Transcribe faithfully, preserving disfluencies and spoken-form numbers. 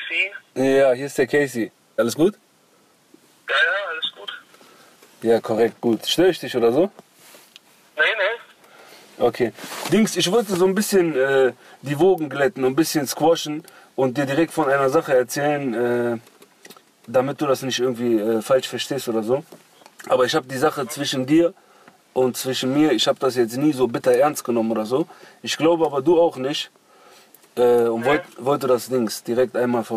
Casey. Ja, hier ist der Casey. Alles gut? Ja, ja, alles gut. Ja, korrekt, gut. Störe ich dich oder so? Nee, nee. Okay. Dings, ich wollte so ein bisschen äh, die Wogen glätten und ein bisschen squashen und dir direkt von einer Sache erzählen, äh, damit du das nicht irgendwie äh, falsch verstehst oder so. Aber ich habe die Sache zwischen dir und zwischen mir, ich habe das jetzt nie so bitter ernst genommen oder so. Ich glaube aber du auch nicht. Äh, und wollt, wollte das Dings direkt einmal